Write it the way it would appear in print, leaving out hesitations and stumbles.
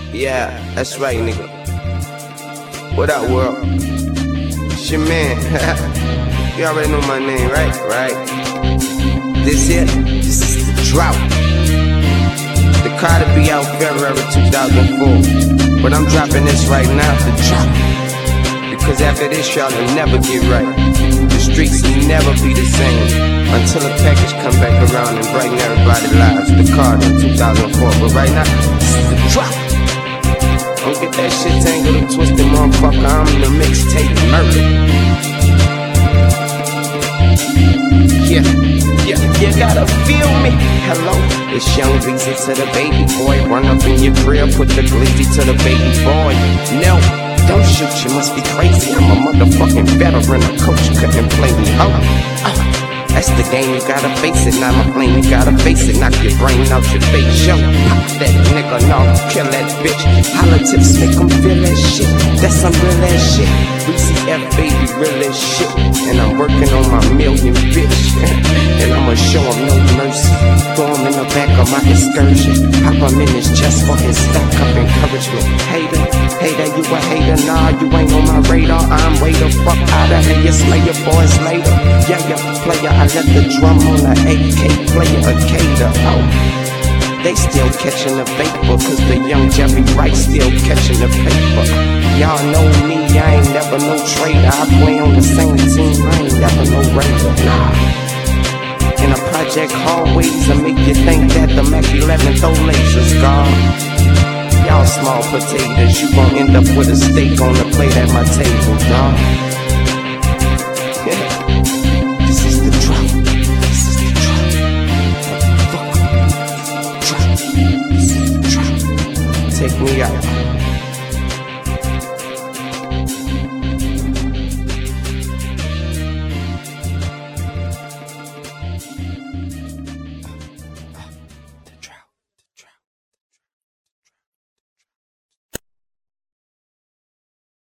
Yeah, that's right, nigga. What up, world? It's your man. You already know my name, right? This is the drought. The car to be out February 2004. But I'm dropping this right now, the drought. Because after this, y'all will never get right. The streets will never be the same until a package come back around and brighten everybody's lives. The car in 2004. But right now, this is the drought. Don't get that shit tangled and twisted, motherfucker. I'm the mixtape murder. Yeah, you gotta feel me. Hello, it's Young Weezy to the baby boy. Run up in your crib, put the glizzy to the baby boy. No, don't shoot, you must be crazy. I'm a motherfucking veteran, a coach couldn't play me. That's the game, you gotta face it. Not my flame, you gotta face it. Knock your brain out your face, yo. Pop that nigga, no, kill that bitch. Politics make them feel that shit. That's some real ass shit. WeezyF, baby, real ass shit. And I'm working on my million, bitch. And I'ma show him no mercy. Throw him in the back of my excursion. Pop him in his chest for his stack up encouragement. Hater, you a hater, nah, you ain't on my radar. I'm way the fuck out of here, you slay your boys later. Yeah, player, I let the drum on the AK player a cater. They still catching the vapor, cause the young Jerry Wright still catching the paper. Y'all know me, I ain't never no trader. I play on the same team, I ain't never no raider. Nah. In a project hallways, I make you think that the Mac 11 throw lasers, God. Y'all small potatoes, you gon' end up with a steak on the plate at my table, dawg. This is the drought. Take me out.